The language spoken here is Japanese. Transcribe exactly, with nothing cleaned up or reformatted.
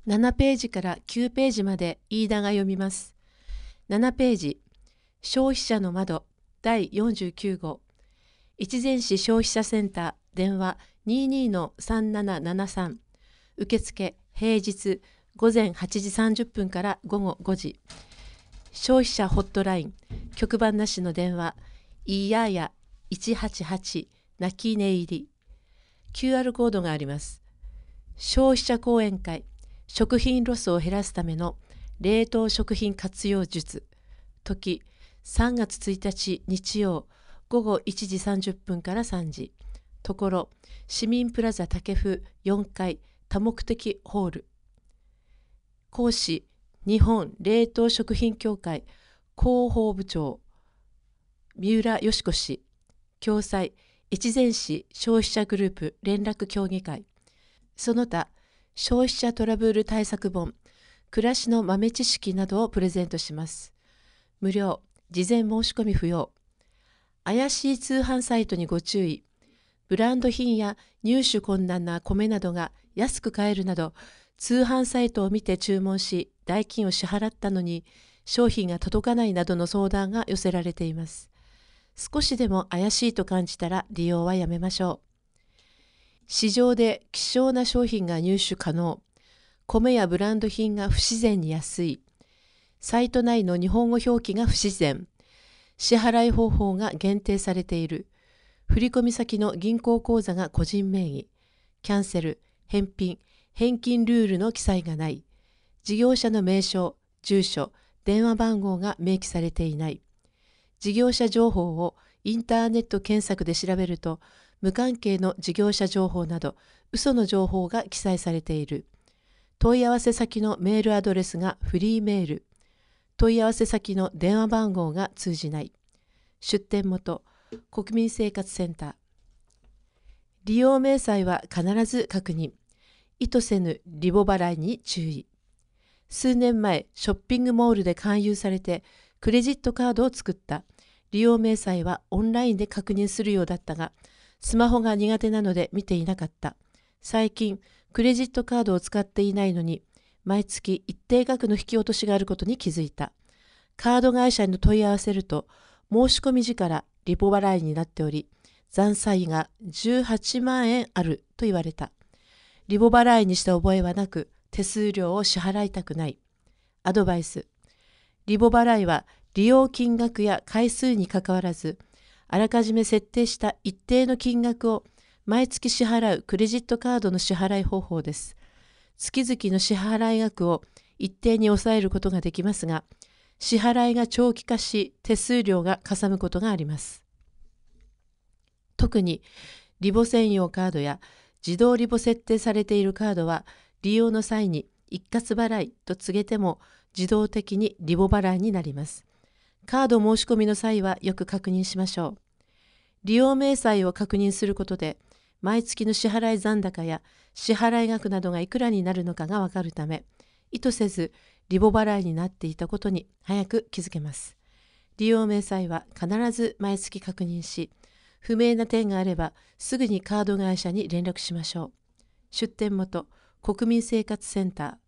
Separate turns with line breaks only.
ななページからきゅうページまで飯田が読みます。ななページ、消費者の窓だいよんじゅうきゅう号、越前市消費者センター、電話 にじゅうにのさんななななさん、受付平日午前はちじさんじゅっぷんから午後ごじ、消費者ホットライン、局番なしの電話、いややいちはちはち泣き寝入り、キューアール コードがあります。消費者講演会、食品ロスを減らすための冷凍食品活用術、時さんがつついたち日曜午後いちじさんじゅっぷんからさんじ、ところ市民プラザ竹府よんかい多目的ホール、講師日本冷凍食品協会広報部長三浦よし子氏、共催越前市消費者グループ連絡協議会、その他消費者トラブル対策本、暮らしの豆知識などをプレゼントします。無料、事前申し込み不要。怪しい通販サイトにご注意。ブランド品や入手困難な米などが安く買えるなど、通販サイトを見て注文し、代金を支払ったのに商品が届かないなどの相談が寄せられています。少しでも怪しいと感じたら利用はやめましょう。市場で希少な商品が入手可能。米やブランド品が不自然に安い。サイト内の日本語表記が不自然。支払い方法が限定されている。振込先の銀行口座が個人名義。キャンセル、返品、返金ルールの記載がない。事業者の名称、住所、電話番号が明記されていない。事業者情報をインターネット検索で調べると、無関係の事業者情報など嘘の情報が記載されている。問い合わせ先のメールアドレスがフリーメール。問い合わせ先の電話番号が通じない。出店元、国民生活センター。利用明細は必ず確認。意図せぬリボ払いに注意。数年前、ショッピングモールで勧誘されてクレジットカードを作った。利用明細はオンラインで確認するようだったが、スマホが苦手なので見ていなかった。最近、クレジットカードを使っていないのに、毎月一定額の引き落としがあることに気づいた。カード会社に問い合わせると、申し込み時からリボ払いになっており、残債がじゅうはちまんえんあると言われた。リボ払いにした覚えはなく、手数料を支払いたくない。アドバイス。リボ払いは利用金額や回数にかかわらず、あらかじめ設定した一定の金額を毎月支払うクレジットカードの支払い方法です。月々の支払い額を一定に抑えることができますが、支払いが長期化し手数料がかさむことがあります。特にリボ専用カードや自動リボ設定されているカードは利用の際に一括払いと告げても自動的にリボ払いになります。カード申し込みの際はよく確認しましょう。利用明細を確認することで、毎月の支払い残高や支払い額などがいくらになるのかがわかるため、意図せずリボ払いになっていたことに早く気づけます。利用明細は必ず毎月確認し、不明な点があればすぐにカード会社に連絡しましょう。出店元、国民生活センター。